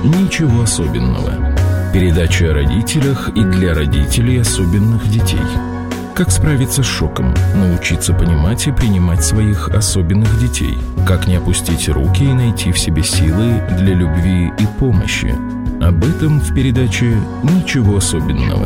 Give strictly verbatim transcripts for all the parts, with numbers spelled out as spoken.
«Ничего особенного». Передача о родителях и для родителей особенных детей. Как справиться с шоком, научиться понимать и принимать своих особенных детей. Как не опустить руки и найти в себе силы для любви и помощи. Об этом в передаче «Ничего особенного».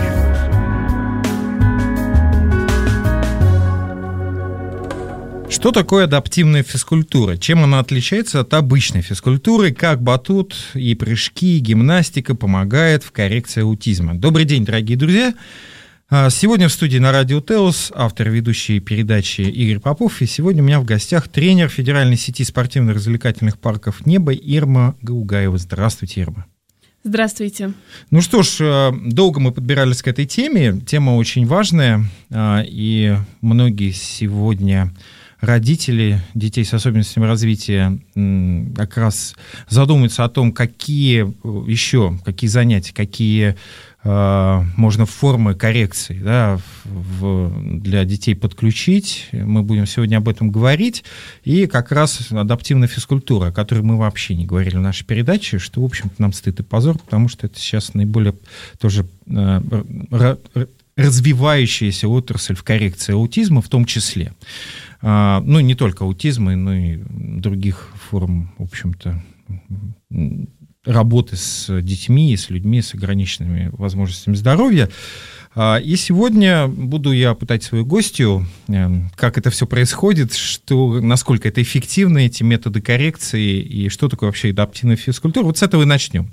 Что такое адаптивная физкультура? Чем она отличается от обычной физкультуры? Как батут и прыжки, и гимнастика помогают в коррекции аутизма? Добрый день, дорогие друзья! Сегодня в студии на радио ТЭОС автор и ведущий передачи Игорь Попов. И сегодня у меня в гостях тренер Федеральной сети спортивно-развлекательных парков «Небо» Ирма Гаугаева. Здравствуйте, Ирма. Здравствуйте. Ну что ж, долго мы подбирались к этой теме. Тема очень важная, и многие сегодня... родители детей с особенностями развития как раз задумаются о том, какие еще, какие занятия, какие э, можно формы коррекции, да, в, для детей подключить. Мы будем сегодня об этом говорить. И как раз адаптивная физкультура, о которой мы вообще не говорили в нашей передаче, что, в общем-то, нам стыд и позор, потому что это сейчас наиболее тоже э, развивающаяся отрасль в коррекции аутизма в том числе. Ну, не только аутизма, но и других форм, в общем-то, работы с детьми и с людьми с ограниченными возможностями здоровья. И сегодня буду я пытать свою гостью, как это все происходит, что, насколько это эффективно, эти методы коррекции, и что такое вообще адаптивная физкультура. Вот с этого и начнем.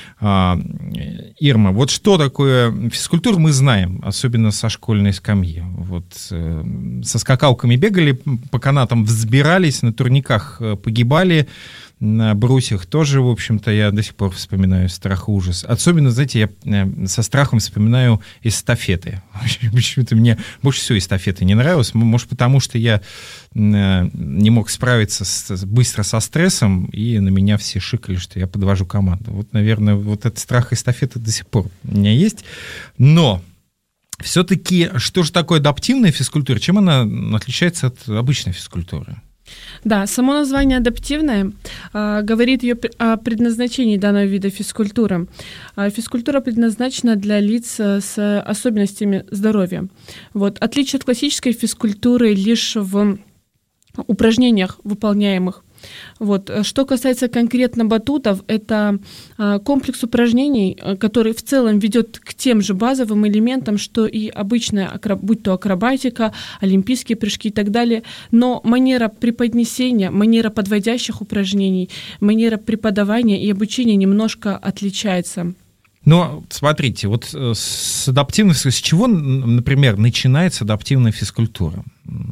Ирма, вот что такое физкультура, мы знаем, особенно со школьной скамьи. Вот, со скакалками бегали, по канатам взбирались, на турниках погибали, на брусьях тоже, в общем-то, я до сих пор вспоминаю страх и ужас. Особенно, знаете, я со страхом вспоминаю эстафеты. Почему-то мне больше всего эстафеты не нравилось. Может, потому что я не мог справиться с, быстро со стрессом, и на меня все шикали, что я подвожу команду. Вот, наверное, вот этот страх эстафеты до сих пор у меня есть. Но все-таки, что же такое адаптивная физкультура? Чем она отличается от обычной физкультуры? Да, само название «адаптивное» э, говорит ее о предназначении данного вида физкультуры. Э, физкультура предназначена для лиц с особенностями здоровья. Вот. Отличие от классической физкультуры лишь в упражнениях, выполняемых. Вот. Что касается конкретно батутов, это а, комплекс упражнений, который в целом ведет к тем же базовым элементам, что и обычная, будь то акробатика, олимпийские прыжки и так далее, но манера преподнесения, манера подводящих упражнений, манера преподавания и обучения немножко отличается. Но смотрите, вот с адаптивной, с чего, например, начинается адаптивная физкультура?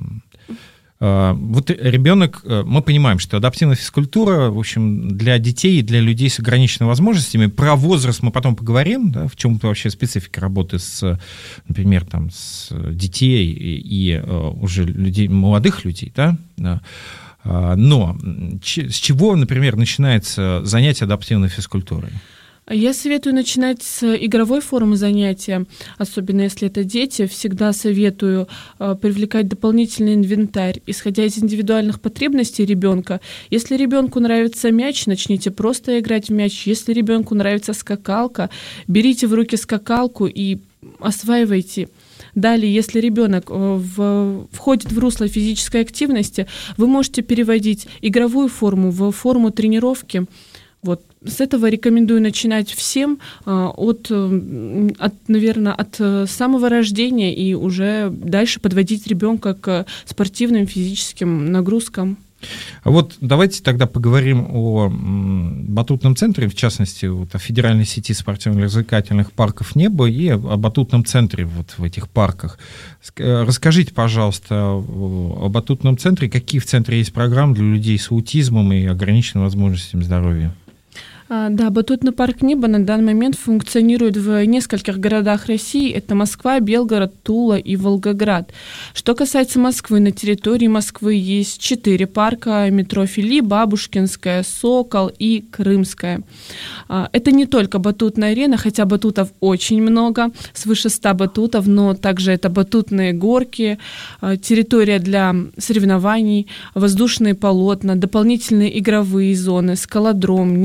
Вот ребенок, мы понимаем, что адаптивная физкультура, в общем, для детей и для людей с ограниченными возможностями. Про возраст мы потом поговорим, да, в чем-то вообще специфика работы с, например, там, с детей и, и уже людей, молодых людей, да. Но с чего, например, начинается занятие адаптивной физкультурой? Я советую начинать с игровой формы занятия, особенно если это дети. Всегда советую э, привлекать дополнительный инвентарь, исходя из индивидуальных потребностей ребенка. Если ребенку нравится мяч, начните просто играть в мяч. Если ребенку нравится скакалка, берите в руки скакалку и осваивайте. Далее, если ребенок в, входит в русло физической активности, вы можете переводить игровую форму в форму тренировки. Вот. С этого рекомендую начинать всем от, от, наверное, от самого рождения и уже дальше подводить ребенка к спортивным физическим нагрузкам. Вот давайте тогда поговорим о батутном центре, в частности, вот, о Федеральной сети спортивно-развлекательных парков «Небо» и о батутном центре вот в этих парках. Расскажите, пожалуйста, о батутном центре, какие в центре есть программы для людей с аутизмом и ограниченными возможностями здоровья? Да, батутный парк «Небо» на данный момент функционирует в нескольких городах России. Это Москва, Белгород, Тула и Волгоград. Что касается Москвы, на территории Москвы есть четыре парка: метро Фили, Бабушкинская, Сокол и Крымская. Это не только батутная арена, хотя батутов очень много, свыше ста батутов, но также это батутные горки, территория для соревнований, воздушные полотна, дополнительные игровые зоны, скалодром, ниндзя-парк,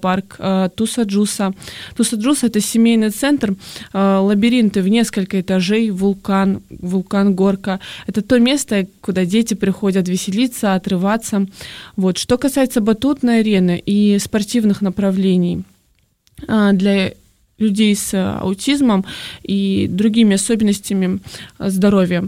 парк Туса-Джуса. Туса-Джуса — это семейный центр, лабиринты в несколько этажей, вулкан, вулкан-горка. Это то место, куда дети приходят веселиться, отрываться. Вот. Что касается батутной арены и спортивных направлений, для людей с аутизмом и другими особенностями здоровья,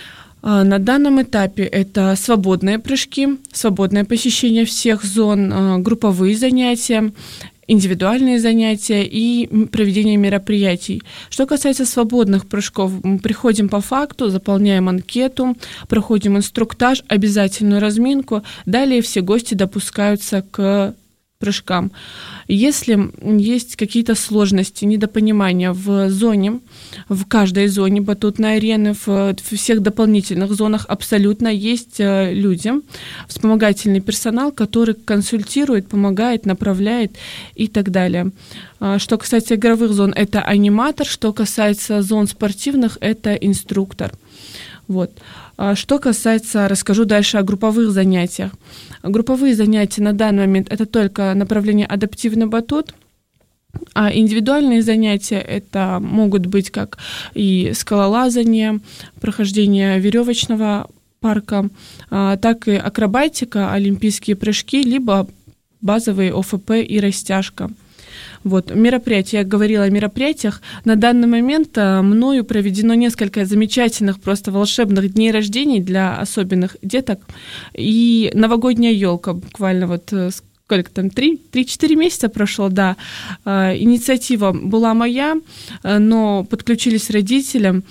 на данном этапе это свободные прыжки, свободное посещение всех зон, групповые занятия, индивидуальные занятия и проведение мероприятий. Что касается свободных прыжков, мы приходим по факту, заполняем анкету, проходим инструктаж, обязательную разминку. Далее все гости допускаются к прыжкам. Если есть какие-то сложности, недопонимания в зоне, в каждой зоне батутной арены, в всех дополнительных зонах абсолютно есть люди, вспомогательный персонал, который консультирует, помогает, направляет и так далее. Что касается игровых зон, это аниматор, что касается зон спортивных, это инструктор. Вот. Что касается, расскажу дальше о групповых занятиях. Групповые занятия на данный момент это только направление адаптивный батут, а индивидуальные занятия это могут быть как и скалолазание, прохождение веревочного парка, так и акробатика, олимпийские прыжки, либо базовые о эф пэ и растяжка. Вот, мероприятия, я говорила о мероприятиях. На данный момент мною проведено несколько замечательных, просто волшебных дней рождения для особенных деток. И новогодняя елка, буквально вот сколько там, три-четыре месяца прошло, да. Инициатива была моя, но подключились родители.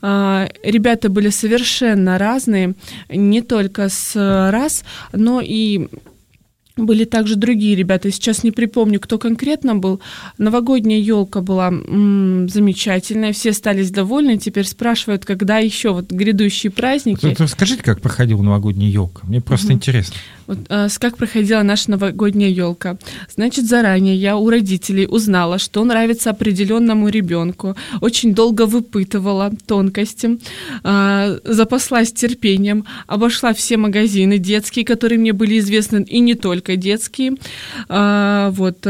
Ребята были совершенно разные, не только с раз, но и... Были также другие ребята, сейчас не припомню, кто конкретно был. Новогодняя елка была м-м, замечательная, все остались довольны, теперь спрашивают, когда еще вот грядущие праздники. Вот, расскажите, как проходила новогодняя елка, мне просто угу. интересно. Вот, а, как проходила наша новогодняя елка? Значит, заранее я у родителей узнала, что нравится определенному ребенку, очень долго выпытывала тонкости, а, запаслась терпением, обошла все магазины детские, которые мне были известны, и не только детские. А, вот...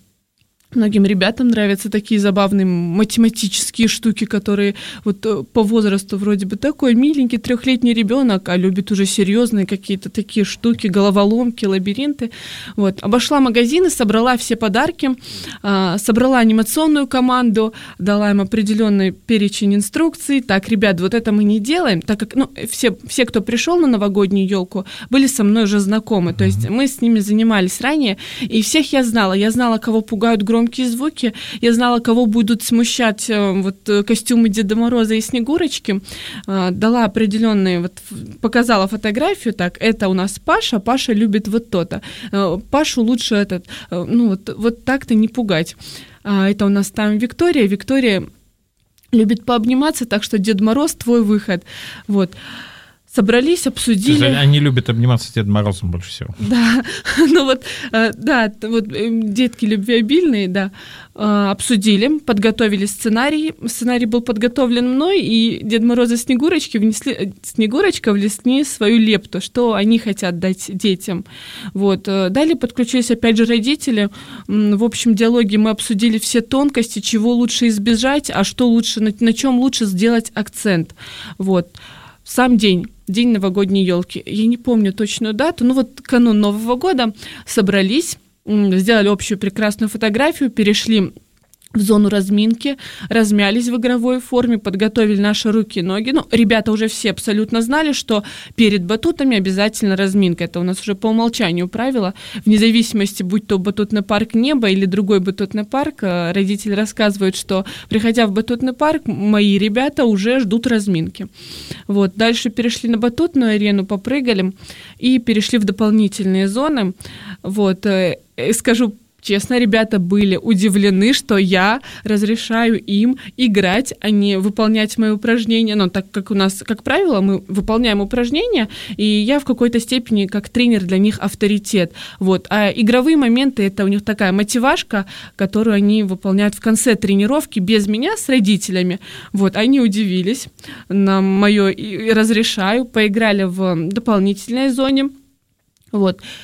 Многим ребятам нравятся такие забавные математические штуки, которые вот по возрасту вроде бы такой миленький трехлетний ребенок, а любит уже серьезные какие-то такие штуки, головоломки, лабиринты. Вот. Обошла магазины, собрала все подарки, собрала анимационную команду, дала им определенный перечень инструкций. Так, ребят, вот это мы не делаем, так как ну, все, все, кто пришел на новогоднюю елку, были со мной уже знакомы. То есть мы с ними занимались ранее, и всех я знала. Я знала, кого пугают громкие громкие звуки. Я знала, кого будут смущать вот, костюмы Деда Мороза и Снегурочки. Дала определенные, вот, показала фотографию, так, это у нас Паша, Паша любит вот то-то. Пашу лучше этот, ну, вот, вот так-то не пугать. Это у нас там Виктория. Виктория любит пообниматься, так что Дед Мороз, твой выход. Вот. Собрались, обсудили. Они любят обниматься с Дедом Морозом больше всего. Да, ну вот, да, вот детки любвеобильные, да, обсудили, подготовили сценарий. Сценарий был подготовлен мной, и Дед Мороз и Снегурочки внесли, Снегурочка внесли свою лепту, что они хотят дать детям. Вот. Далее подключились опять же родители. В общем диалоге мы обсудили все тонкости, чего лучше избежать, а что лучше, на, на чем лучше сделать акцент. Вот. Сам день, день новогодней елки. Я не помню точную дату, но вот канун Нового года собрались, сделали общую прекрасную фотографию, перешли в зону разминки, размялись в игровой форме, подготовили наши руки и ноги. Ну, ребята уже все абсолютно знали, что перед батутами обязательно разминка. Это у нас уже по умолчанию правило. Вне зависимости, будь то батутный парк «Небо» или другой батутный парк, родители рассказывают, что, приходя в батутный парк, мои ребята уже ждут разминки. Вот. Дальше перешли на батутную арену, попрыгали и перешли в дополнительные зоны. Вот. Скажу честно, ребята были удивлены, что я разрешаю им играть, а не выполнять мои упражнения. Но так как у нас, как правило, мы выполняем упражнения, и я в какой-то степени как тренер для них авторитет. Вот. А игровые моменты — это у них такая мотивашка, которую они выполняют в конце тренировки без меня с родителями. Вот. Они удивились на мое «разрешаю», поиграли в дополнительной зоне. Вот.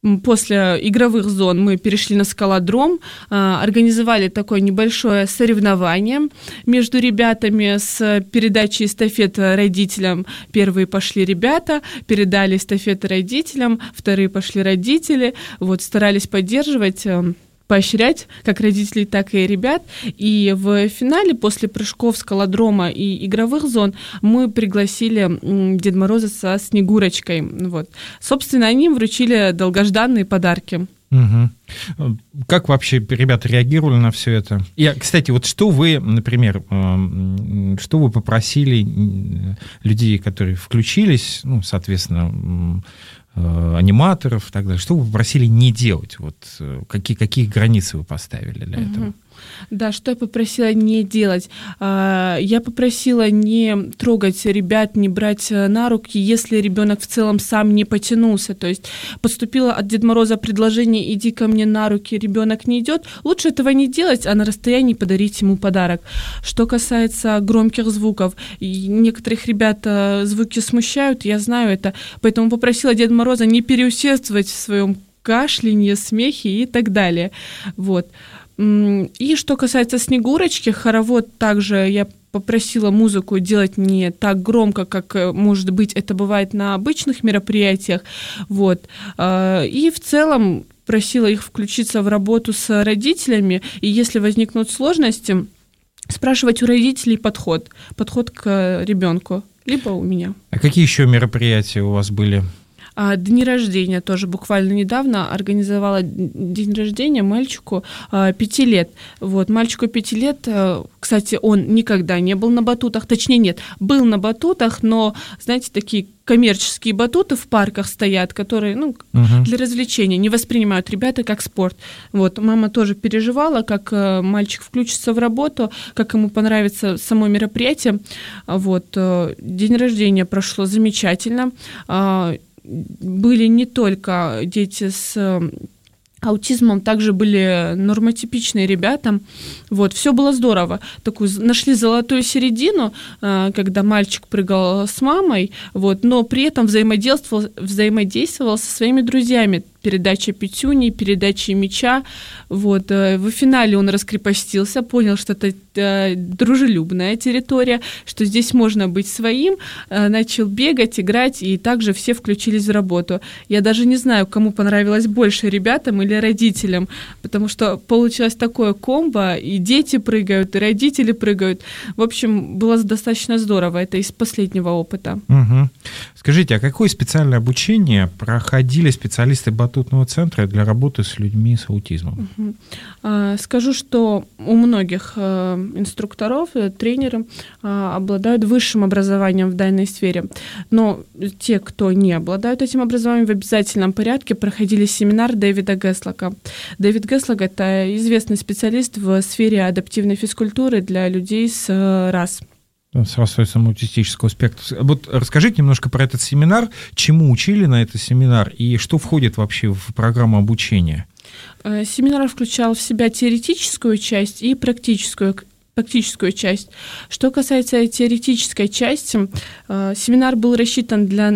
после игровых зон мы перешли на скалодром, организовали такое небольшое соревнование между ребятами с передачей эстафет родителям. Первые пошли ребята, передали эстафеты родителям, вторые пошли родители. Вот, старались поддерживать, поощрять как родителей, так и ребят. И в финале, после прыжков скалодрома и игровых зон, мы пригласили Деда Мороза со Снегурочкой. Вот. Собственно, они им вручили долгожданные подарки. Угу. Как вообще ребята реагировали на все это? И, кстати, вот что вы, например, что вы попросили людей, которые включились, ну, соответственно, аниматоров и так далее, что вы попросили не делать? Вот какие, какие границы вы поставили для угу. этого? Да, что я попросила не делать? Я попросила не трогать ребят, не брать на руки, если ребенок в целом сам не потянулся. То есть поступило от Деда Мороза предложение: иди ко мне на руки, ребенок не идет. Лучше этого не делать, а на расстоянии подарить ему подарок. Что касается громких звуков, некоторых ребят звуки смущают, я знаю это, поэтому попросила Деда Мороза не переусердствовать в своем кашлянье, смехе и так далее. Вот. И что касается Снегурочки, хоровод также я попросила музыку делать не так громко, как, может быть, это бывает на обычных мероприятиях. Вот. И в целом просила их включиться в работу с родителями, и если возникнут сложности, спрашивать у родителей подход, подход к ребенку, либо у меня. А какие еще мероприятия у вас были? Дни рождения тоже буквально недавно организовала день рождения мальчику пяти лет. Вот, мальчику пяти лет, кстати, он никогда не был на батутах, точнее нет, был на батутах, но, знаете, такие коммерческие батуты в парках стоят, которые, ну, uh-huh. для развлечения, не воспринимают ребята как спорт. Вот, мама тоже переживала, как мальчик включится в работу, как ему понравится само мероприятие. Вот, день рождения прошло замечательно. Были не только дети с аутизмом, также были нормотипичные ребята. Вот, все было здорово. Такую, нашли золотую середину, когда мальчик прыгал с мамой, вот, но при этом взаимодействовал, взаимодействовал со своими друзьями. Передача пятюни, передача мяча. Вот. В финале он раскрепостился, понял, что это э, дружелюбная территория, что здесь можно быть своим, э, начал бегать, играть, и также все включились в работу. Я даже не знаю, кому понравилось больше, ребятам или родителям, потому что получилось такое комбо, и дети прыгают, и родители прыгают. В общем, было достаточно здорово. Это из последнего опыта. Угу. Скажите, а какое специальное обучение проходили специалисты батутного центра для работы с людьми с аутизмом? Угу. Скажу, что у многих инструкторов, тренеров обладают высшим образованием в данной сфере, но те, кто не обладают этим образованием, в обязательном порядке проходили семинар Дэвида Геслока. Дэвид Геслок – это известный специалист в сфере адаптивной физкультуры для людей с РАС. С расстройством аутистического спектра. Вот расскажите немножко про этот семинар, чему учили на этот семинар и что входит вообще в программу обучения? Семинар включал в себя теоретическую часть и практическую практическую часть. Что касается теоретической части, семинар был рассчитан для,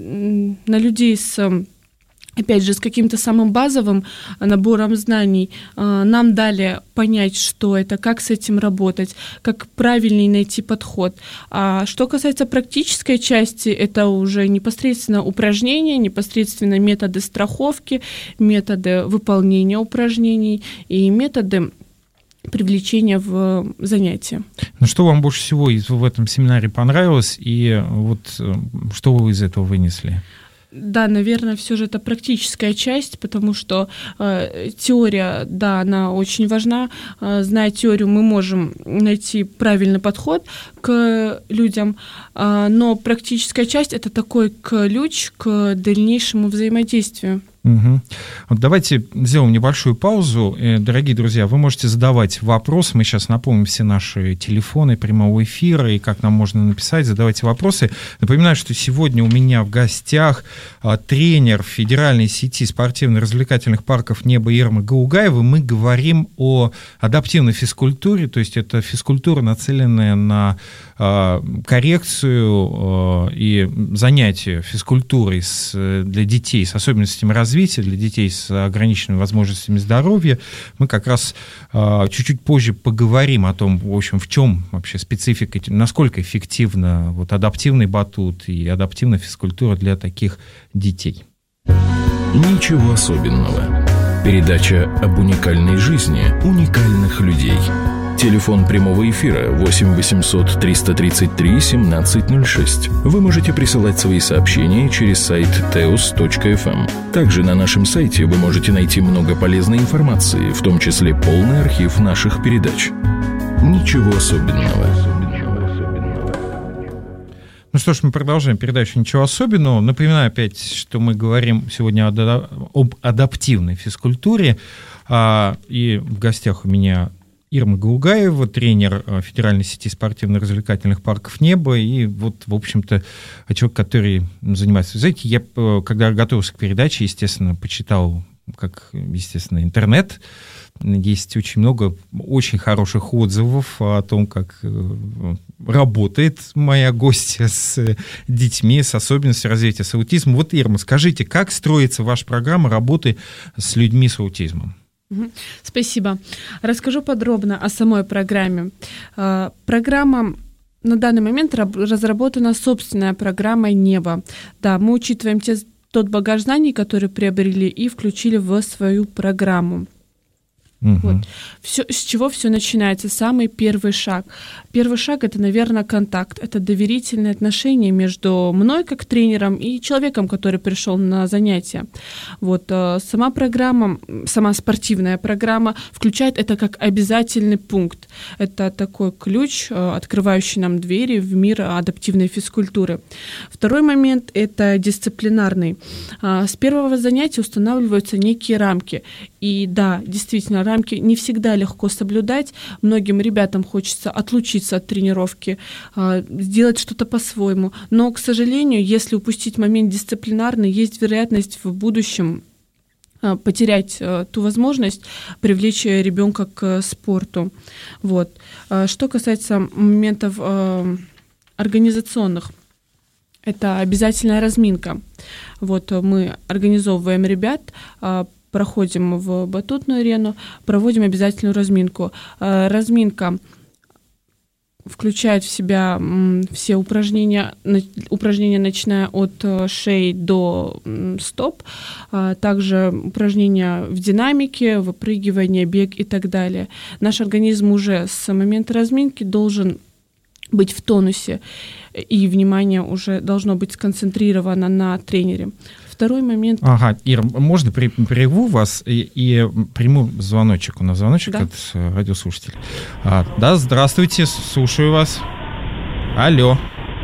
на людей с, опять же, с каким-то самым базовым набором знаний. Нам дали понять, что это, как с этим работать, как правильнее найти подход. А что касается практической части, это уже непосредственно упражнения, непосредственно методы страховки, методы выполнения упражнений и методы привлечения в занятия. Ну, что вам больше всего в этом семинаре понравилось, и вот что вы из этого вынесли? Да, наверное, все же это практическая часть, потому что э, теория, да, она очень важна. Э, зная теорию, мы можем найти правильный подход к людям, э, но практическая часть – это такой ключ к дальнейшему взаимодействию. Угу. Вот давайте сделаем небольшую паузу. Дорогие друзья, вы можете задавать вопросы. Мы сейчас напомним все наши телефоны прямого эфира и как нам можно написать. Задавайте вопросы. Напоминаю, что сегодня у меня в гостях тренер федеральной сети спортивно-развлекательных парков «Небо» Ирма Гаугаева. Мы говорим о адаптивной физкультуре, то есть это физкультура, нацеленная на коррекцию и занятия физкультурой для детей с особенностями развития, развития, для детей с ограниченными возможностями здоровья. Мы как раз э, чуть-чуть позже поговорим о том, в общем, в чем вообще специфика, насколько эффективно вот, адаптивный батут и адаптивная физкультура для таких детей. Ничего особенного. Передача об уникальной жизни уникальных людей. Телефон прямого эфира восемь восемьсот триста тридцать три семнадцать ноль шесть. Вы можете присылать свои сообщения через сайт теос точка эф эм. Также на нашем сайте вы можете найти много полезной информации, в том числе полный архив наших передач. Ничего особенного. Ну что ж, мы продолжаем передачу «Ничего особенного». Напоминаю опять, что мы говорим сегодня об адаптивной физкультуре. И в гостях у меня Ирма Галугаева, тренер федеральной сети спортивно-развлекательных парков «Небо». И вот, в общем-то, человек, который занимается... Знаете, я, когда готовился к передаче, естественно, почитал, как, естественно, интернет. Есть очень много очень хороших отзывов о том, как работает моя гостья с детьми с особенностями развития с аутизмом. Вот, Ирма, скажите, как строится ваша программа работы с людьми с аутизмом? Спасибо. Расскажу подробно о самой программе. Программа на данный момент разработана собственная программой «Небо». Да, мы учитываем те, тот багаж знаний, который приобрели, и включили в свою программу. Угу. Вот. Все, с чего все начинается? Самый первый шаг. Первый шаг — это, наверное, контакт. Это доверительные отношения между мной, как тренером, и человеком, который пришел на занятия. Вот. Сама программа, сама спортивная программа включает это как обязательный пункт. Это такой ключ, открывающий нам двери в мир адаптивной физкультуры. Второй момент — это дисциплинарный. С первого занятия устанавливаются некие рамки. И да, действительно, рамки не всегда легко соблюдать. Многим ребятам хочется отлучиться от тренировки, сделать что-то по-своему. Но, к сожалению, если упустить момент дисциплинарный, есть вероятность в будущем потерять ту возможность привлечь ребенка к спорту. Вот. Что касается моментов организационных, это обязательная разминка. Вот мы организовываем ребят, проходим в батутную арену, проводим обязательную разминку. Разминка включает в себя все упражнения, упражнения, начиная от шеи до стоп, также упражнения в динамике, выпрыгивание, бег и так далее. Наш организм уже с момента разминки должен быть в тонусе, и внимание уже должно быть сконцентрировано на тренере. Второй момент... Ага, Ира, можно прерву вас и, и приму звоночек? У нас звоночек да? от радиослушателя. А, да, здравствуйте, слушаю вас. Алло.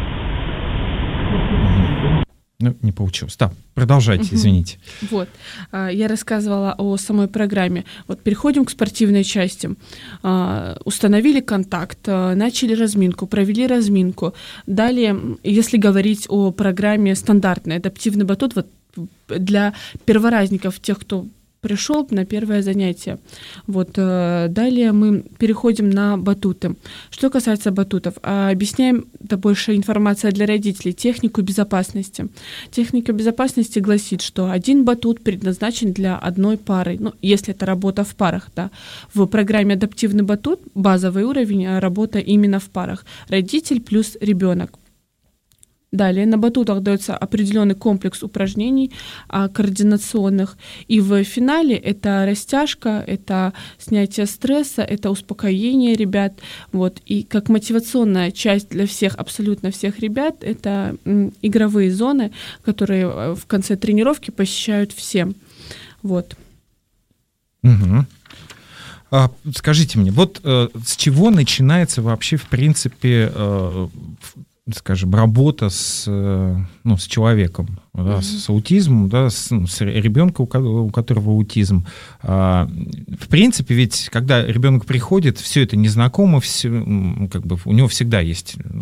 Ну, не получилось. Да, продолжайте, угу. извините. Вот, я рассказывала о самой программе. Вот переходим к спортивной части. Установили контакт, начали разминку, провели разминку. Далее, если говорить о программе стандартной, адаптивный батут, вот для перворазников, тех, кто пришел на первое занятие. Вот. Далее мы переходим на батуты. Что касается батутов, объясняем, это больше информация для родителей, технику безопасности. Техника безопасности гласит, что один батут предназначен для одной пары, ну, если это работа в парах, да. В программе «Адаптивный батут» базовый уровень, работа именно в парах. Родитель плюс ребенок. Далее на батутах дается определенный комплекс упражнений а, координационных. И в финале это растяжка, это снятие стресса, это успокоение ребят. Вот. И как мотивационная часть для всех, абсолютно всех ребят, это м, игровые зоны, которые в конце тренировки посещают все. Вот. Угу. А, скажите мне, вот э, с чего начинается вообще, в принципе, э, скажем, работа с, ну, с человеком, да, mm-hmm. с, с аутизмом, да, с, с ребенком, у которого аутизм. А, в принципе, ведь когда ребенок приходит, все это незнакомо, все, как бы, у него всегда есть как бы, там,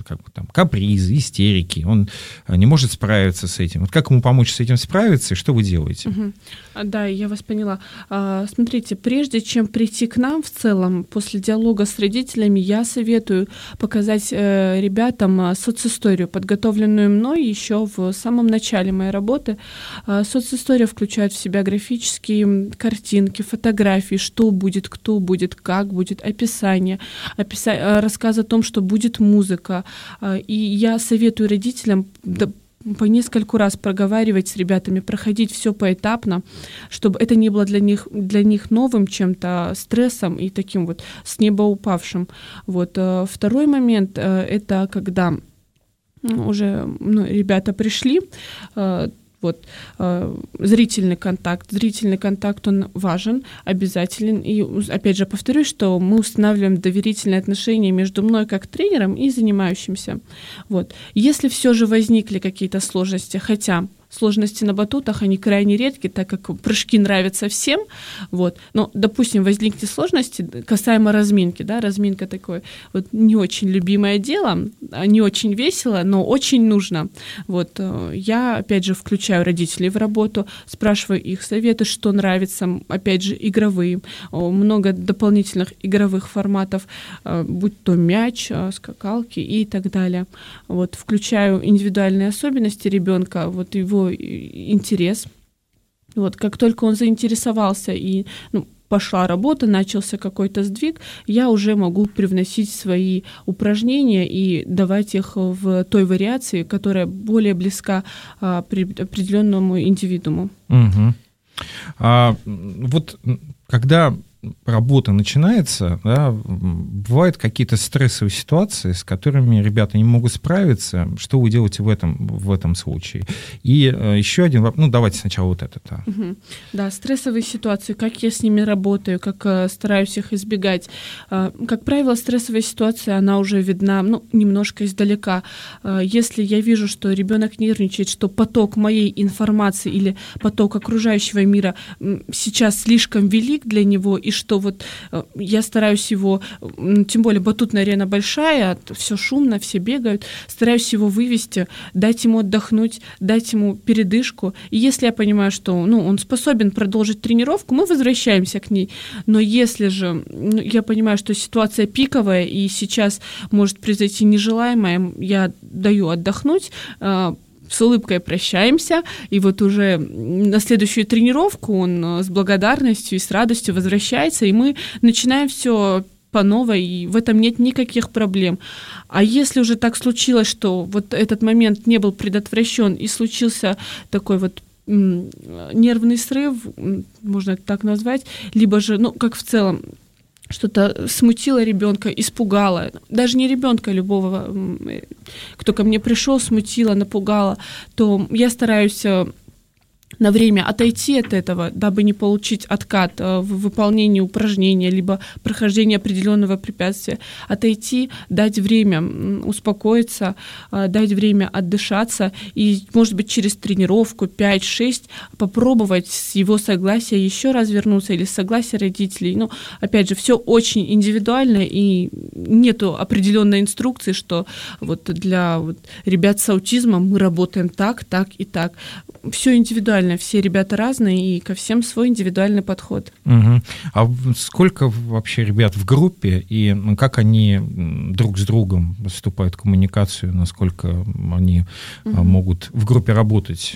капризы, истерики, он не может справиться с этим. Вот как ему помочь с этим справиться, и что вы делаете? Угу. Да, я вас поняла. Смотрите, прежде чем прийти к нам в целом, после диалога с родителями, я советую показать ребятам социсторию, подготовленную мной еще в самом начале моей работы. Социстория включает в себя графические картинки, фотографии, что будет, кто будет, как будет, описание, описа... рассказ о том, что будет музыка. И я советую родителям по нескольку раз проговаривать с ребятами, проходить все поэтапно, чтобы это не было для них, для них новым чем-то, стрессом и таким вот с неба упавшим. Вот. Второй момент — это когда уже ну, ребята пришли, вот, э, зрительный контакт. Зрительный контакт, он важен, обязателен. И, опять же, повторюсь, что мы устанавливаем доверительные отношения между мной как тренером и занимающимся. Вот. Если все же возникли какие-то сложности, хотя сложности на батутах, они крайне редки, так как прыжки нравятся всем. Вот. Но, допустим, возникли сложности касаемо разминки. Да? Разминка такое вот не очень любимое дело, не очень весело, но очень нужно. Вот. Я, опять же, включаю родителей в работу, спрашиваю их советы, что нравится, опять же, игровые. Много дополнительных игровых форматов, будь то мяч, скакалки и так далее. Вот. Включаю индивидуальные особенности ребенка, вот его интерес. Вот, как только он заинтересовался и ну, пошла работа, начался какой-то сдвиг, я уже могу привносить свои упражнения и давать их в той вариации, которая более близка а, при определенному индивидууму. Угу. А, вот когда работа начинается, да, бывают какие-то стрессовые ситуации, с которыми ребята не могут справиться. Что вы делаете в этом, в этом случае? И э, еще один вопрос. Ну, давайте сначала вот это. Да, угу. Да, стрессовые ситуации, как я с ними работаю, как э, стараюсь их избегать. Э, как правило, стрессовая ситуация, она уже видна ну, немножко издалека. Э, если я вижу, что ребенок нервничает, что поток моей информации или поток окружающего мира э, сейчас слишком велик для него, и что вот я стараюсь его, тем более батутная арена большая, все шумно, все бегают, стараюсь его вывести, дать ему отдохнуть, дать ему передышку. И если я понимаю, что ну, он способен продолжить тренировку, мы возвращаемся к ней. Но если же ну, я понимаю, что ситуация пиковая, и сейчас может произойти нежелаемое, я даю отдохнуть, с улыбкой прощаемся, и вот уже на следующую тренировку он с благодарностью и с радостью возвращается, и мы начинаем все по новой, и в этом нет никаких проблем. А если уже так случилось, что вот этот момент не был предотвращен, и случился такой вот м- нервный срыв, можно это так назвать, либо же, ну, как в целом, что-то смутило ребенка, испугало. Даже не ребенка, любого, кто ко мне пришел, смутило, напугало, то я стараюсь на время отойти от этого, дабы не получить откат в выполнении упражнения, либо прохождении определенного препятствия. Отойти, дать время успокоиться, дать время отдышаться и, может быть, через тренировку пять-шесть попробовать с его согласия еще раз вернуться или с согласия родителей. Ну, опять же, все очень индивидуально, и нету определенной инструкции, что вот для вот ребят с аутизмом мы работаем так, так и так. Все индивидуально. Все ребята разные, и ко всем свой индивидуальный подход. Угу. А сколько вообще ребят в группе, и как они друг с другом вступают в коммуникацию, насколько они угу. могут в группе работать?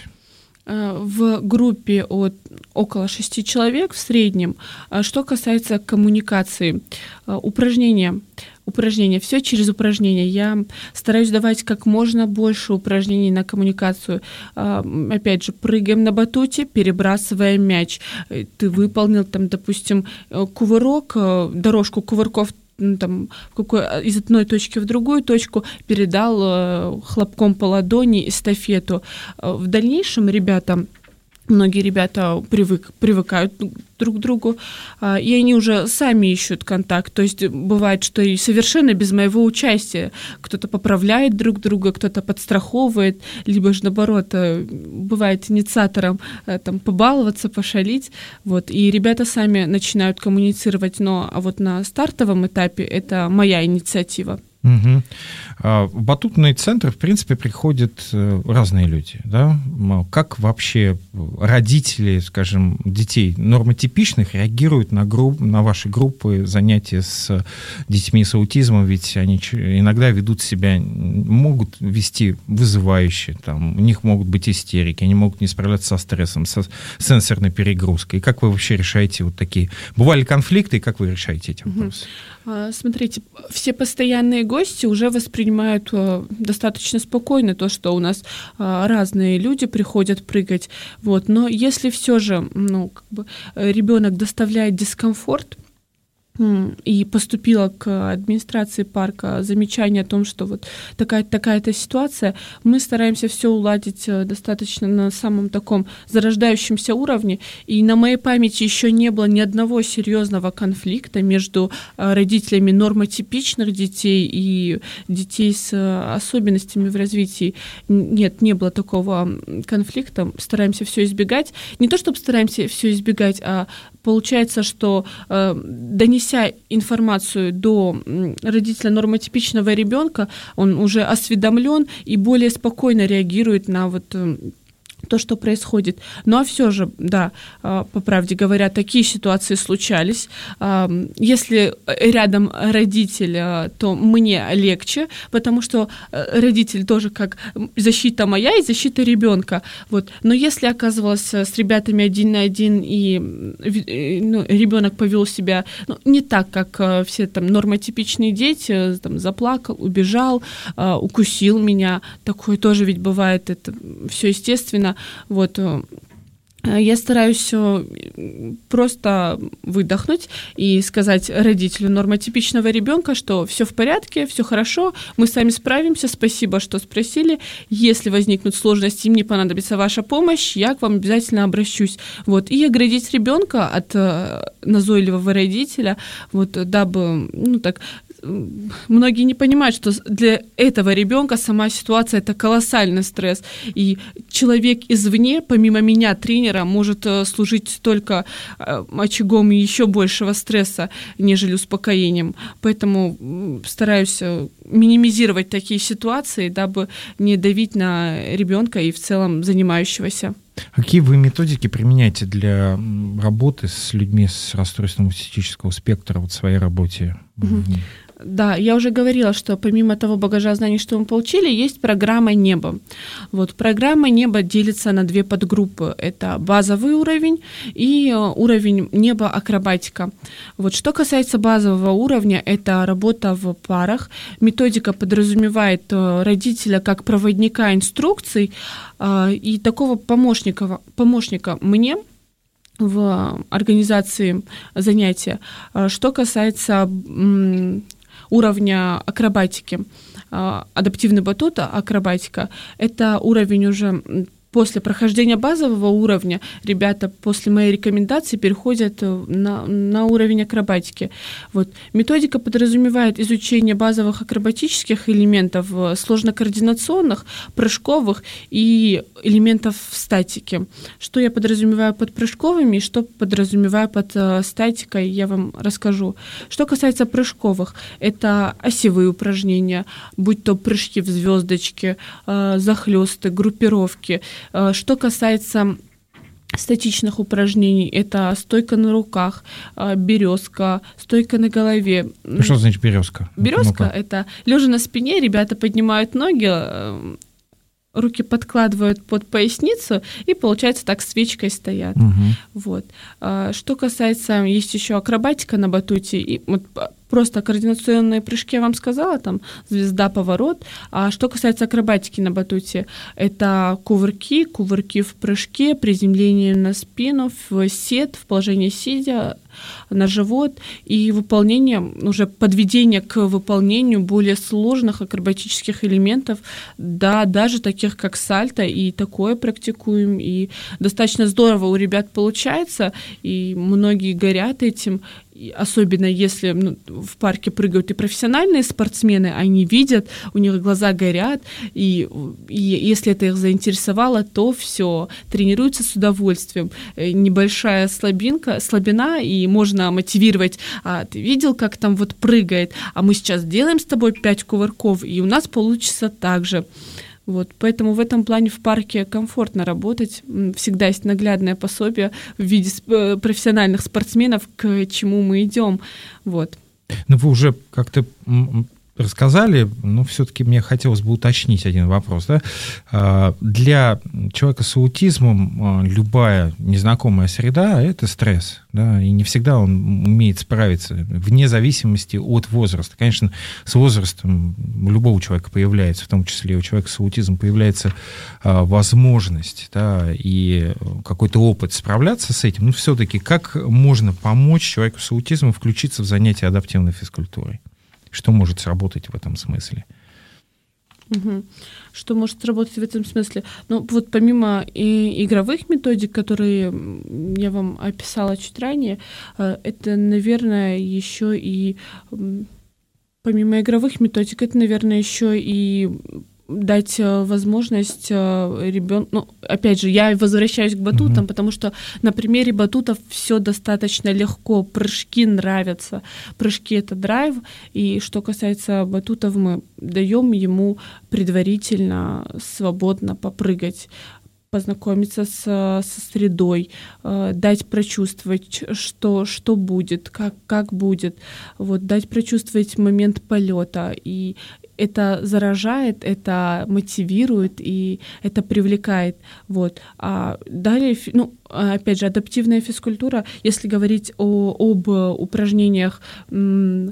В группе от около шести человек в среднем. Что касается коммуникации, упражнения, упражнения, все через упражнения. Я стараюсь давать как можно больше упражнений на коммуникацию. Опять же, прыгаем на батуте, перебрасываем мяч. Ты выполнил, там, допустим, кувырок, дорожку кувырков, там, в какой, из одной точки в другую точку, передал э, хлопком по ладони эстафету. В дальнейшем ребята, многие ребята привык, привыкают друг к другу, э, и они уже сами ищут контакт. То есть бывает, что и совершенно без моего участия кто-то поправляет друг друга, кто-то подстраховывает, либо же наоборот э, бывает инициатором э, там, побаловаться, пошалить. Вот, и ребята сами начинают коммуницировать, но а вот на стартовом этапе это моя инициатива. Угу. В батутный центр, в принципе, приходят разные люди, да? Как вообще родители, скажем, детей нормотипичных реагируют на, групп, на ваши группы занятия с детьми с аутизмом? Ведь они иногда ведут себя, могут вести вызывающе, там, у них могут быть истерики, они могут не справляться со стрессом, со сенсорной перегрузкой. Как вы вообще решаете вот такие... Бывали конфликты, и как вы решаете эти вопросы? Смотрите, все постоянные гости уже воспринимают достаточно спокойно то, что у нас разные люди приходят прыгать. Вот. Но если все же, ну, как бы ребенок доставляет дискомфорт, и поступило к администрации парка замечание о том, что вот такая, такая-то ситуация, мы стараемся все уладить достаточно на самом таком зарождающемся уровне. И на моей памяти еще не было ни одного серьезного конфликта между родителями нормотипичных детей и детей с особенностями в развитии. Нет, не было такого конфликта. Стараемся все избегать. Не то, чтобы стараемся все избегать, а получается, что э, донести информацию до родителя нормотипичного ребенка, он уже осведомлен и более спокойно реагирует на вот то, что происходит. Ну, а все же, да, по правде говоря, такие ситуации случались. Если рядом родитель, то мне легче, потому что родитель тоже как защита моя и защита ребенка. Вот. Но если оказывалось с ребятами один на один, и ну, ребенок повел себя ну, не так, как все там нормотипичные дети, там, заплакал, убежал, укусил меня, такое тоже ведь бывает, это все естественно. Вот, я стараюсь просто выдохнуть и сказать родителю нормотипичного ребенка, что все в порядке, все хорошо, мы сами справимся, спасибо, что спросили. Если возникнут сложности, мне понадобится ваша помощь, я к вам обязательно обращусь. Вот, и оградить ребенка от назойливого родителя, вот, дабы, ну так, многие не понимают, что для этого ребенка сама ситуация – это колоссальный стресс. И человек извне, помимо меня, тренера, может служить только очагом еще большего стресса, нежели успокоением. Поэтому стараюсь минимизировать такие ситуации, дабы не давить на ребенка и в целом занимающегося. Какие вы методики применяете для работы с людьми с расстройством аутистического спектра вот в своей работе? Угу. Да, я уже говорила, что помимо того багажа знаний, что мы получили, есть программа «Небо». Вот, программа «Небо» делится на две подгруппы. Это базовый уровень и уровень «Небо акробатика». Вот, что касается базового уровня, это работа в парах. Методика подразумевает родителя как проводника инструкций и такого помощника, помощника мне в организации занятия. Что касается уровня акробатики, адаптивный батут, акробатика, это уровень уже после прохождения базового уровня, ребята после моей рекомендации переходят на, на уровень акробатики. Вот. Методика подразумевает изучение базовых акробатических элементов, сложно-координационных, прыжковых и элементов статики. Что я подразумеваю под прыжковыми и что подразумеваю под статикой, я вам расскажу. Что касается прыжковых, это осевые упражнения, будь то прыжки в звездочке, захлесты, группировки. Что касается статичных упражнений, это стойка на руках, березка, стойка на голове. Что значит березка? Березка – это лежа на спине, ребята поднимают ноги, руки подкладывают под поясницу и, получается, так свечкой стоят. Угу. Вот. Что касается, есть еще акробатика на батуте, и вот просто координационные прыжки я вам сказала, там звезда, поворот. А что касается акробатики на батуте, это кувырки, кувырки в прыжке, приземление на спину, в сет, в положении сидя, на живот и выполнение, уже подведение к выполнению более сложных акробатических элементов, да, даже таких как сальто, и такое практикуем, и достаточно здорово у ребят получается, и многие горят этим, особенно если ну, в парке прыгают и профессиональные спортсмены, они видят, у них глаза горят, и, и если это их заинтересовало, то все, тренируются с удовольствием. Небольшая слабинка, слабина, и можно мотивировать, а, ты видел, как там вот прыгает, а мы сейчас делаем с тобой пять кувырков, и у нас получится так же. Вот, поэтому в этом плане в парке комфортно работать. Всегда есть наглядное пособие в виде профессиональных спортсменов, к чему мы идем. Вот. Ну, вы уже как-то рассказали, но все-таки мне хотелось бы уточнить один вопрос. Да? Для человека с аутизмом любая незнакомая среда – это стресс. Да? И не всегда он умеет справиться, вне зависимости от возраста. Конечно, с возрастом у любого человека появляется, в том числе у человека с аутизмом, появляется возможность, да, и какой-то опыт справляться с этим. Но все-таки как можно помочь человеку с аутизмом включиться в занятия адаптивной физкультурой? Что может сработать в этом смысле? Угу. Что может сработать в этом смысле? Ну, вот помимо и игровых методик, которые я вам описала чуть ранее, это, наверное, еще и помимо игровых методик, это, наверное, еще и дать возможность ребенку, ну, опять же, я возвращаюсь к батутам, mm-hmm. потому что на примере батутов все достаточно легко, прыжки нравятся, прыжки — это драйв, и что касается батутов, мы даем ему предварительно свободно попрыгать, познакомиться с, со средой, э, дать прочувствовать, что, что будет, как, как будет, вот, дать прочувствовать момент полета. И это заражает, это мотивирует и это привлекает. Вот. А далее, ну, опять же, адаптивная физкультура, если говорить о, об упражнениях м-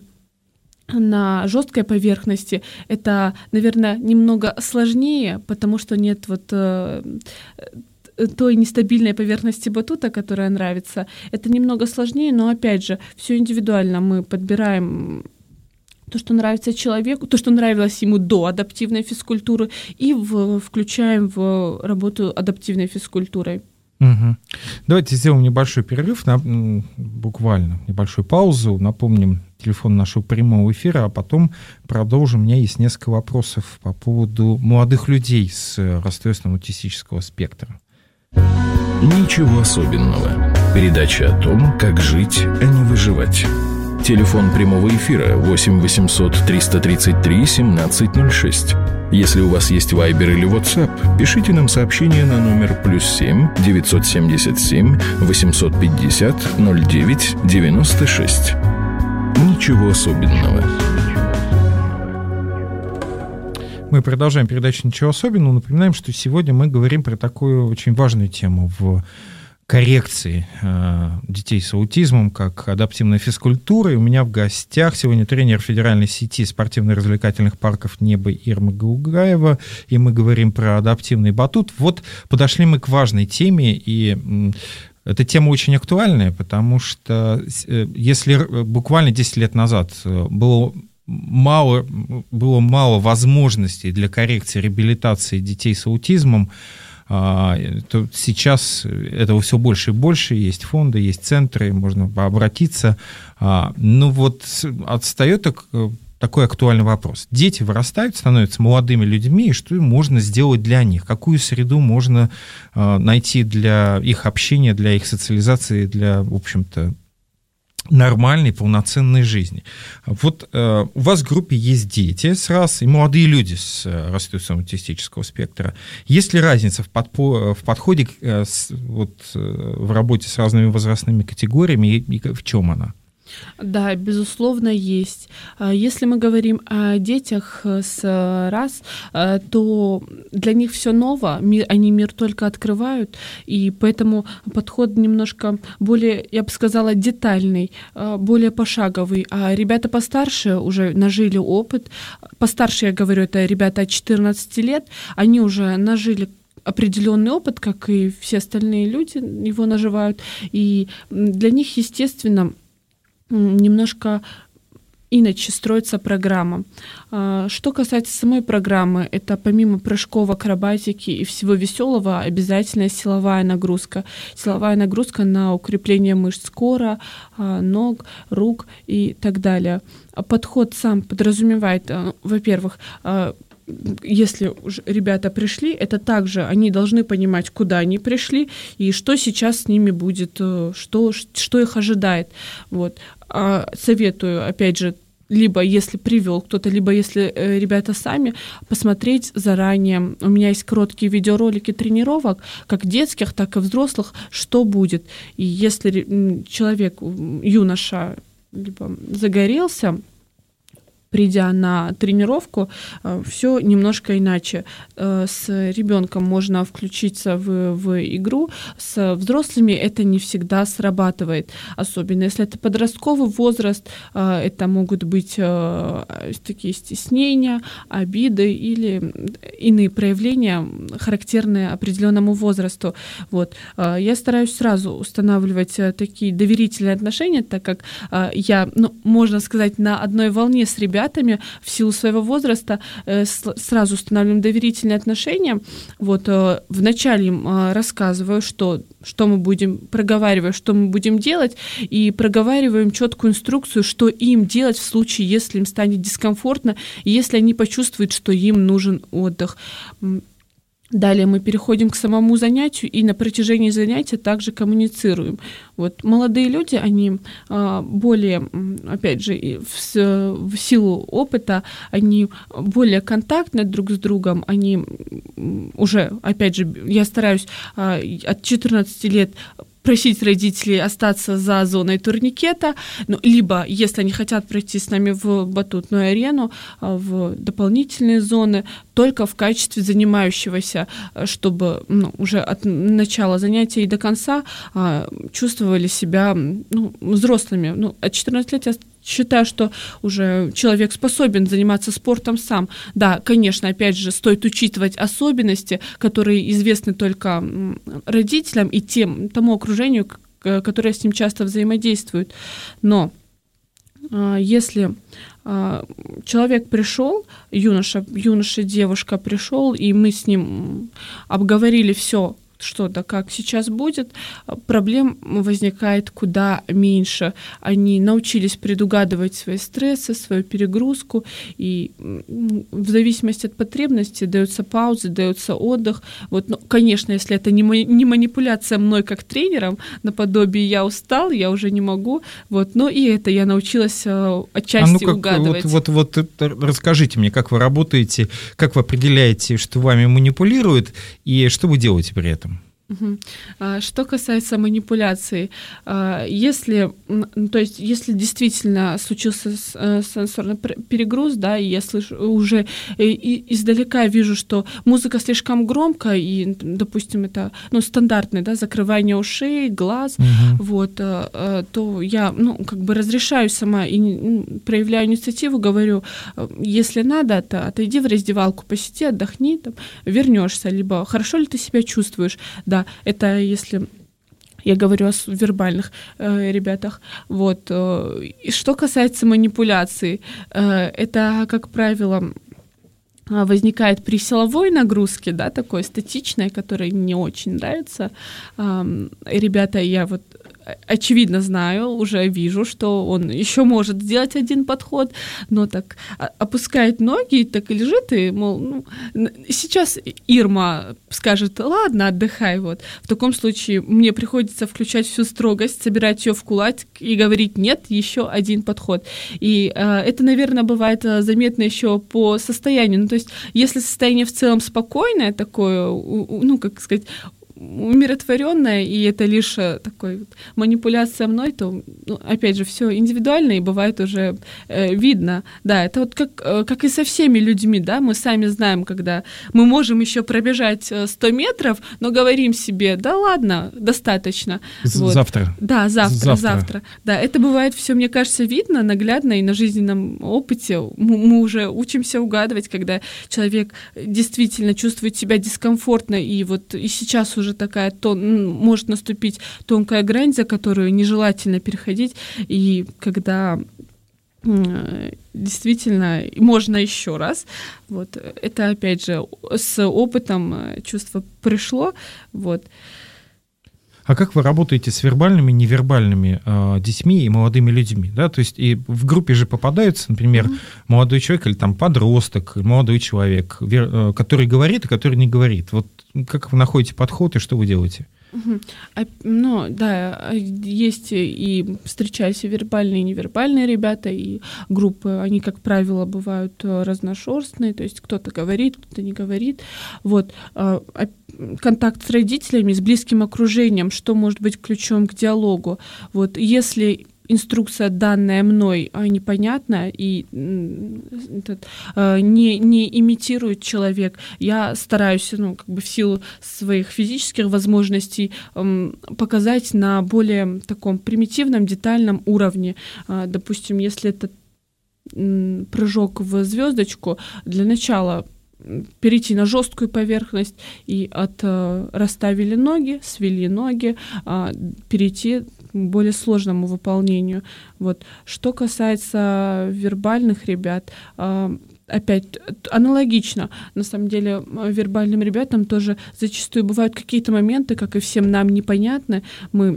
на жесткой поверхности, это, наверное, немного сложнее, потому что нет вот э, той нестабильной поверхности батута, которая нравится. Это немного сложнее, но, опять же, все индивидуально. Мы подбираем то, что нравится человеку, то, что нравилось ему до адаптивной физкультуры, и в, включаем в работу адаптивной физкультурой. Угу. Давайте сделаем небольшой перерыв, на, буквально небольшую паузу, напомним телефон нашего прямого эфира, а потом продолжим. У меня есть несколько вопросов по поводу молодых людей с расстройством аутистического спектра. Ничего особенного. Передача о том, как жить, а не выживать. Телефон прямого эфира восемь восемьсот триста тридцать три семнадцать ноль шесть. Если у вас есть Вайбер или WhatsApp, пишите нам сообщение на номер плюс семь девятьсот семьдесят семь восемьсот пятьдесят ноль девять девяносто шесть. Ничего особенного. Мы продолжаем передачу «Ничего особенного». Напоминаем, что сегодня мы говорим про такую очень важную тему в коррекции э, детей с аутизмом, как адаптивная физкультура. И у меня в гостях сегодня тренер федеральной сети спортивно-развлекательных парков «Небо» Ирма Гаугаева, и мы говорим про адаптивный батут. Вот подошли мы к важной теме, и м, эта тема очень актуальная, потому что э, если буквально десять лет назад было мало, было мало возможностей для коррекции, реабилитации детей с аутизмом, то сейчас этого все больше и больше, есть фонды, есть центры, можно обратиться. Ну вот отстает такой актуальный вопрос. Дети вырастают, становятся молодыми людьми, и что можно сделать для них? Какую среду можно найти для их общения, для их социализации, для, в общем-то, нормальной, полноценной жизни. Вот э, у вас в группе есть дети с раз и молодые люди с э, расстройством аутистического спектра. Есть ли разница в, подпо- в подходе э, с, вот, э, в работе с разными возрастными категориями, и, и в чем она? Да, безусловно, есть. Если мы говорим о детях с раз, то для них все ново, они мир только открывают, и поэтому подход немножко более, я бы сказала, детальный, более пошаговый. А ребята постарше уже нажили опыт. Постарше, я говорю, это ребята от четырнадцати лет, они уже нажили определенный опыт, как и все остальные люди его наживают, и для них, естественно, немножко иначе строится программа. Что касается самой программы, это помимо прыжков, акробатики и всего веселого, обязательно силовая нагрузка. Силовая нагрузка на укрепление мышц кора, ног, рук и так далее. Подход сам подразумевает, во-первых, если уже ребята пришли, это также они должны понимать, куда они пришли и что сейчас с ними будет, что, что их ожидает. Вот. Советую, опять же, либо если привел кто-то, либо если э, ребята сами, посмотреть заранее. У меня есть короткие видеоролики тренировок, как детских, так и взрослых, что будет. И если человек, юноша, либо загорелся, придя на тренировку, все немножко иначе. С ребенком можно включиться в, в игру, с взрослыми это не всегда срабатывает. Особенно если это подростковый возраст, это могут быть такие стеснения, обиды или иные проявления, характерные определенному возрасту. Вот. Я стараюсь сразу устанавливать такие доверительные отношения, так как я, ну, можно сказать, на одной волне с ребятами, в силу своего возраста э, с, сразу устанавливаем доверительные отношения. Вот, э, вначале им э, рассказываю, что, что мы будем, проговариваю, что мы будем делать, и проговариваем четкую инструкцию, что им делать в случае, если им станет дискомфортно, и если они почувствуют, что им нужен отдых. Далее мы переходим к самому занятию и на протяжении занятия также коммуницируем. Вот молодые люди, они более, опять же, в, в силу опыта, они более контактны друг с другом, они уже, опять же, я стараюсь от четырнадцати лет просить родителей остаться за зоной турникета, ну, либо, если они хотят пройти с нами в батутную арену, в дополнительные зоны, только в качестве занимающегося, чтобы ну, уже от начала занятия и до конца а, чувствовали себя ну, взрослыми. Ну, от четырнадцати лет я считаю, что уже человек способен заниматься спортом сам. Да, конечно, опять же, стоит учитывать особенности, которые известны только родителям и тем, тому окружению, которое с ним часто взаимодействует. Но если человек пришел, юноша, юноша, девушка пришел, и мы с ним обговорили все, что да как сейчас будет, проблем возникает куда меньше. Они научились предугадывать свои стрессы, свою перегрузку, и в зависимости от потребностей даются паузы, дается отдых. Вот, ну, конечно, если это не, не манипуляция мной как тренером, наподобие «я устал, я уже не могу», вот, но и это я научилась отчасти а ну как, угадывать. Вот, вот, вот расскажите мне, как вы работаете, как вы определяете, что вами манипулируют, и что вы делаете при этом? Что касается манипуляций, если, то есть, если действительно случился сенсорный перегруз, да, и я слышу уже и издалека вижу, что музыка слишком громкая, и, допустим, это ну, стандартное, да, закрывание ушей, глаз, угу. вот, то я, ну, как бы разрешаю сама и проявляю инициативу, говорю, если надо, то отойди в раздевалку, посиди, отдохни, там, вернешься, либо хорошо ли ты себя чувствуешь, да. Это если я говорю о вербальных э, ребятах. Вот. Э, и что касается манипуляций, э, это, как правило, возникает при силовой нагрузке, да, такой статичной, которая мне очень нравится. Э, ребята, я вот очевидно знаю, уже вижу, что он еще может сделать один подход, но так опускает ноги и так и лежит, и, мол, ну, сейчас Ирма скажет, ладно, отдыхай, вот. В таком случае мне приходится включать всю строгость, собирать ее в кулак и говорить, нет, еще один подход. И э, это, наверное, бывает заметно еще по состоянию. Ну, то есть, если состояние в целом спокойное, такое, ну, как сказать, умиротворенная, и это лишь такой вот манипуляция мной, то, ну, опять же, все индивидуально, и бывает уже э, видно. Да, это вот как, э, как и со всеми людьми, да, мы сами знаем, когда мы можем еще пробежать сто метров, но говорим себе, да ладно, достаточно. Вот. Завтра. Да, завтра, завтра, завтра. Да, это бывает все, мне кажется, видно, наглядно, и на жизненном опыте мы, мы уже учимся угадывать, когда человек действительно чувствует себя дискомфортно, и вот и сейчас уже такая тон, может наступить тонкая грань, за которую нежелательно переходить, и когда действительно можно еще раз. Вот. Это, опять же, с опытом чувство пришло. Вот. А как вы работаете с вербальными, невербальными э, детьми и молодыми людьми? Да? То есть и в группе же попадаются, например, mm-hmm. молодой человек или там подросток, молодой человек, вер, э, который говорит и который не говорит. Вот как вы находите подход и что вы делаете? Угу. А, ну, да, есть и встречаются вербальные и невербальные ребята, и группы, они, как правило, бывают разношерстные, то есть кто-то говорит, кто-то не говорит. Вот. Контакт с родителями, с близким окружением, что может быть ключом к диалогу. Вот. Если инструкция, данная мной, непонятна и этот, не, не имитирует человек, я стараюсь, ну, как бы в силу своих физических возможностей показать на более таком примитивном, детальном уровне. Допустим, если это прыжок в звездочку, для начала перейти на жесткую поверхность и от э, расставили ноги, свели ноги, э, перейти к более сложному выполнению. Вот. Что касается вербальных ребят, э, опять аналогично. На самом деле вербальным ребятам тоже зачастую бывают какие-то моменты, как и всем нам, непонятны. Мы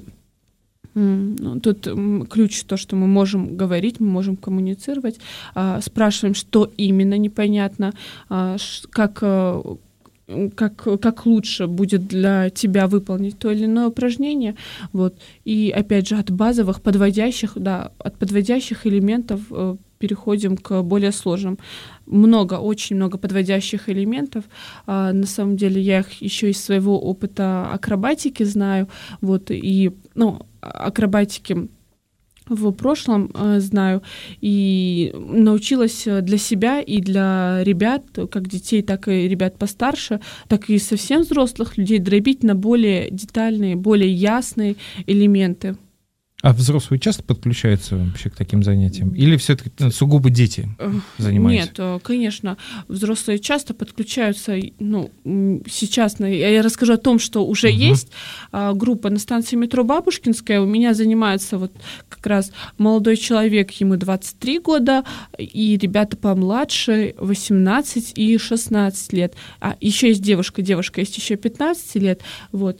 Тут ключ в то, что мы можем говорить, мы можем коммуницировать, спрашиваем, что именно непонятно, как, как, как лучше будет для тебя выполнить то или иное упражнение. Вот. И опять же от базовых, подводящих, да, от подводящих элементов переходим к более сложным. Много, очень много подводящих элементов. А, на самом деле я их еще из своего опыта акробатики знаю. Вот, и, ну, акробатики в прошлом э, знаю. И научилась для себя и для ребят, как детей, так и ребят постарше, так и совсем взрослых людей дробить на более детальные, более ясные элементы. А взрослые часто подключаются вообще к таким занятиям? Или все-таки сугубо дети занимаются? Нет, конечно, взрослые часто подключаются. Ну, сейчас я расскажу о том, что уже угу. есть группа на станции метро Бабушкинская. У меня занимается вот как раз молодой человек, ему двадцать три года, и ребята помладше, восемнадцать и шестнадцать лет. А еще есть девушка, девушка есть еще пятнадцать лет. Вот,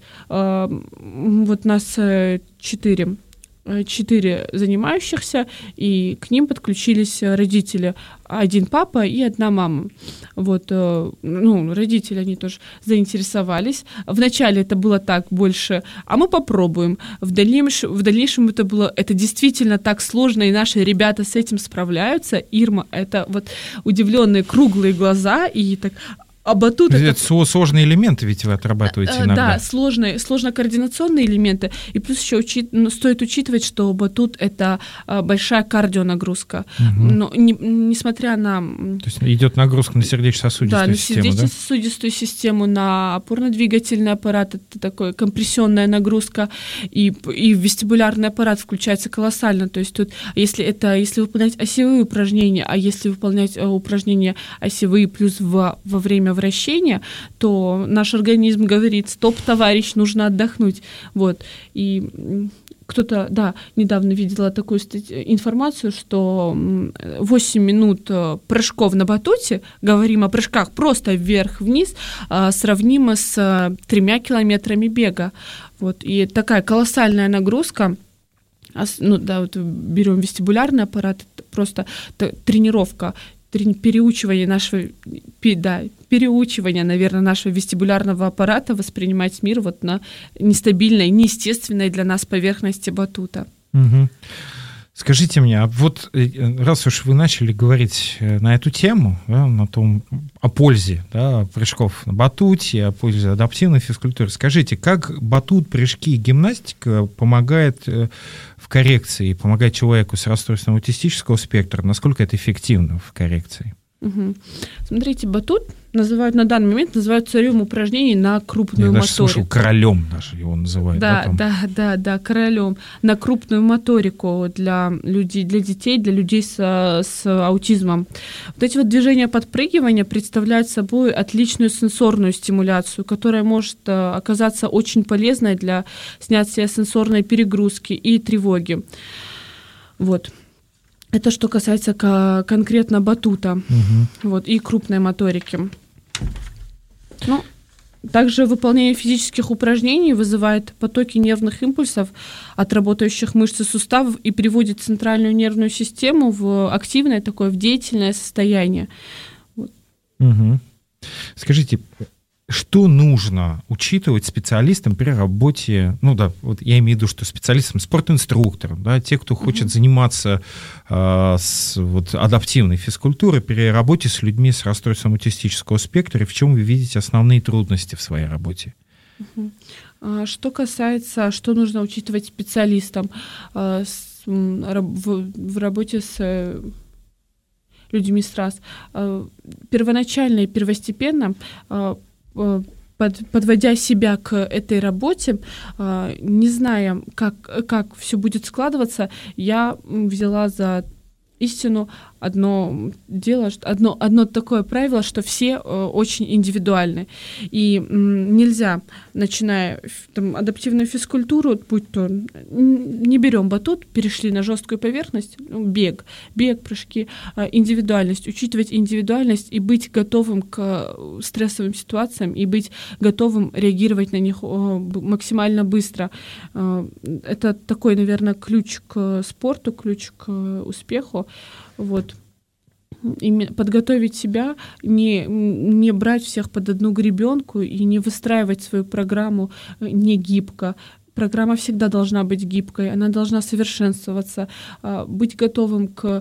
вот нас четыре. четыре занимающихся, и к ним подключились родители. Один папа и одна мама. Вот, ну, родители, они тоже заинтересовались. Вначале это было так больше, а мы попробуем. В дальнейшем, в дальнейшем это было, это действительно так сложно, и наши ребята с этим справляются. Ирма, это вот удивленные круглые глаза, и так... А батут это, это сложные элементы ведь вы отрабатываете иногда. Да, сложные, сложно-координационные элементы. И плюс еще учит, ну, стоит учитывать, что батут — это а, большая кардионагрузка. Угу. Но не, несмотря на... То есть идет нагрузка на сердечно-сосудистую да, систему, на сердечно-сосудистую да? систему, на опорно-двигательный аппарат, это такая компрессионная нагрузка, и, и вестибулярный аппарат включается колоссально. То есть тут, если, это, если выполнять осевые упражнения, а если выполнять упражнения осевые плюс во, во время вращения, то наш организм говорит: стоп, товарищ, нужно отдохнуть. Вот. И кто-то, да, недавно видела такую информацию, что восемь минут прыжков на батуте, говорим о прыжках просто вверх-вниз, сравнимо с тремя километрами бега. Вот. И такая колоссальная нагрузка. Ну, да, вот берем вестибулярный аппарат, это просто тренировка, переучивание нашего, да, переучивание, наверное, нашего вестибулярного аппарата воспринимать мир вот на нестабильной, неестественной для нас поверхности батута. Угу. Скажите мне, а вот раз уж вы начали говорить на эту тему, да, на том, о пользе, да, прыжков на батуте, о пользе адаптивной физкультуры, скажите, как батут, прыжки и гимнастика помогает в коррекции, помогает человеку с расстройством аутистического спектра, насколько это эффективно в коррекции? Угу. Смотрите, батут называют на данный момент называют царем упражнений на крупную Я моторику. Я даже слышал, королем даже его называют. Да, да, да, да, да, королем на крупную моторику для людей, для детей, для людей с, с аутизмом. Вот эти вот движения подпрыгивания представляют собой отличную сенсорную стимуляцию, которая может оказаться очень полезной для снятия сенсорной перегрузки и тревоги. Вот. Это что касается конкретно батута, угу. вот, и крупной моторики. Ну, также выполнение физических упражнений вызывает потоки нервных импульсов от работающих мышц и суставов и приводит центральную нервную систему в активное такое, в деятельное состояние. Вот. Угу. Скажите, что нужно учитывать специалистам при работе, ну да, вот я имею в виду, что специалистам, спортинструкторам, да, те, кто хочет mm-hmm. заниматься э, с, вот, адаптивной физкультурой при работе с людьми с расстройством аутистического спектра, в чем вы видите основные трудности в своей работе? Mm-hmm. Что касается, что нужно учитывать специалистам э, с, в, в работе с людьми с РАС, э, первоначально и первостепенно э, Под, подводя себя к этой работе, не зная, как, как все будет складываться, я взяла за истину одно дело, одно, одно такое правило, что все очень индивидуальны. И нельзя, начиная там, адаптивную физкультуру, будь то не берем батут, перешли на жесткую поверхность, бег, бег, прыжки, индивидуальность, учитывать индивидуальность и быть готовым к стрессовым ситуациям и быть готовым реагировать на них максимально быстро. Это такой, наверное, ключ к спорту, ключ к успеху. Вот. И подготовить себя, не, не брать всех под одну гребенку и не выстраивать свою программу не гибко. Программа всегда должна быть гибкой, она должна совершенствоваться, быть готовым к,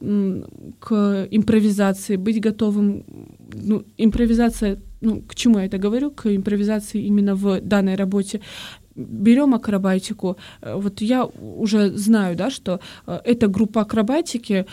к импровизации, быть готовым... Ну, импровизация, ну, к чему я это говорю? К импровизации именно в данной работе. Берем акробатику. Вот я уже знаю, да, что эта группа акробатики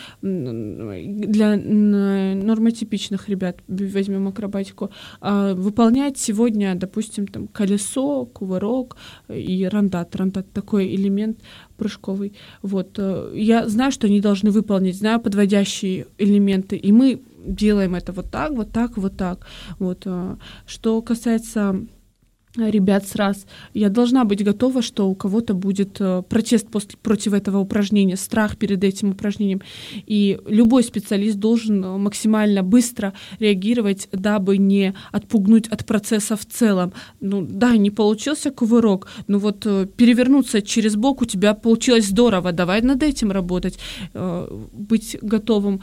для нормотипичных ребят, возьмем акробатику, выполняет сегодня, допустим, там, колесо, кувырок и рандат. Рандат такой элемент прыжковый. Вот. Я знаю, что они должны выполнить, знаю подводящие элементы, и мы делаем это вот так, вот так, вот так. Вот. Что касается ребят с РАС, я должна быть готова, что у кого-то будет протест после, против этого упражнения, страх перед этим упражнением. И любой специалист должен максимально быстро реагировать, дабы не отпугнуть от процесса в целом. Ну да, не получился кувырок, но вот перевернуться через бок у тебя получилось здорово, давай над этим работать. Быть готовым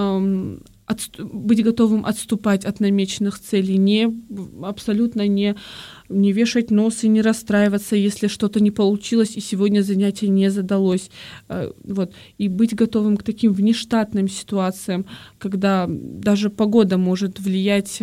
быть готовым отступать от намеченных целей, не, абсолютно не, не вешать нос и не расстраиваться, если что-то не получилось и сегодня занятие не задалось. Вот. И быть готовым к таким внештатным ситуациям, когда даже погода может влиять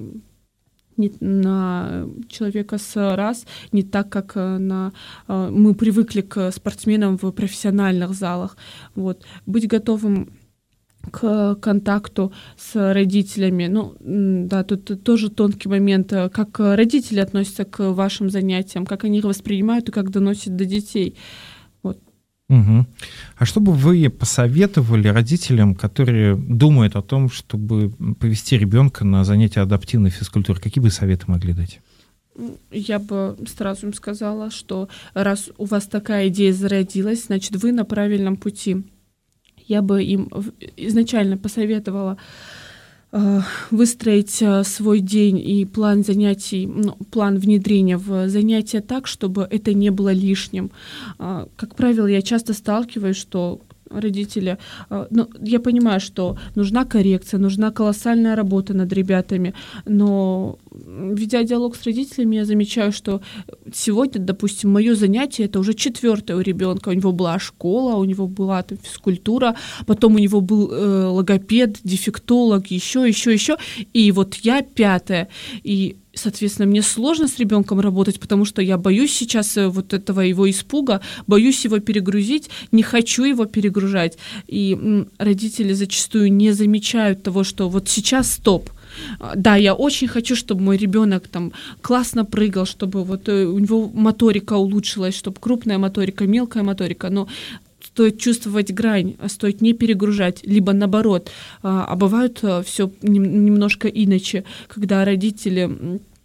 на человека с РАС не так, как на... мы привыкли к спортсменам в профессиональных залах. Вот. Быть готовым к контакту с родителями. Ну, да, тут тоже тонкий момент, как родители относятся к вашим занятиям, как они их воспринимают и как доносят до детей. Вот. Угу. А что бы вы посоветовали родителям, которые думают о том, чтобы повести ребенка на занятия адаптивной физкультуры? Какие бы советы могли дать? Я бы сразу им сказала, что раз у вас такая идея зародилась, значит, вы на правильном пути. Я бы им изначально посоветовала э, выстроить э, свой день и план занятий, ну, план внедрения в занятия так, чтобы это не было лишним. Э, как правило, я часто сталкиваюсь, что родители, э, ну, я понимаю, что нужна коррекция, нужна колоссальная работа над ребятами, но ведя диалог с родителями, я замечаю, что сегодня, допустим, мое занятие это уже четвертое у ребенка. У него была школа, у него была там, физкультура, потом у него был э, логопед, дефектолог, еще, еще, еще. И вот я пятая. И, соответственно, мне сложно с ребенком работать, потому что я боюсь сейчас вот этого его испуга, боюсь его перегрузить, не хочу его перегружать. И м, родители зачастую не замечают того, что вот сейчас стоп. Да, я очень хочу, чтобы мой ребенок там классно прыгал, чтобы вот у него моторика улучшилась, чтобы крупная моторика, мелкая моторика, но стоит чувствовать грань, стоит не перегружать, либо наоборот. А бывает все немножко иначе, когда родители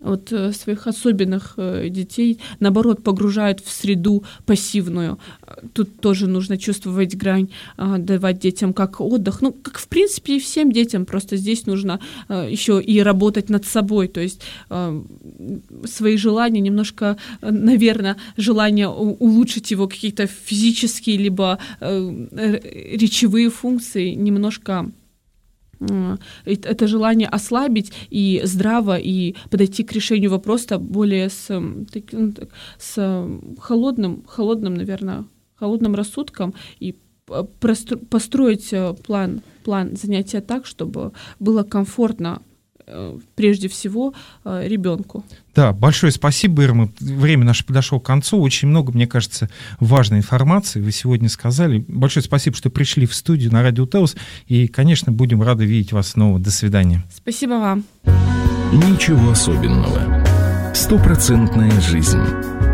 вот своих особенных детей, наоборот, погружают в среду пассивную. Тут тоже нужно чувствовать грань, давать детям как отдых. Ну, как в принципе и всем детям, просто здесь нужно еще и работать над собой, то есть свои желания немножко, наверное, желание улучшить его какие-то физические либо речевые функции немножко это желание ослабить и здраво и подойти к решению вопроса более с, с холодным, холодным, наверное, холодным рассудком и построить план, план занятия так, чтобы было комфортно прежде всего ребенку. Да, большое спасибо, Ирма. Время наше подошло к концу. Очень много, мне кажется, важной информации вы сегодня сказали. Большое спасибо, что пришли в студию на Радио Теос. И, конечно, будем рады видеть вас снова. До свидания. Спасибо вам. Ничего особенного. Стопроцентная жизнь.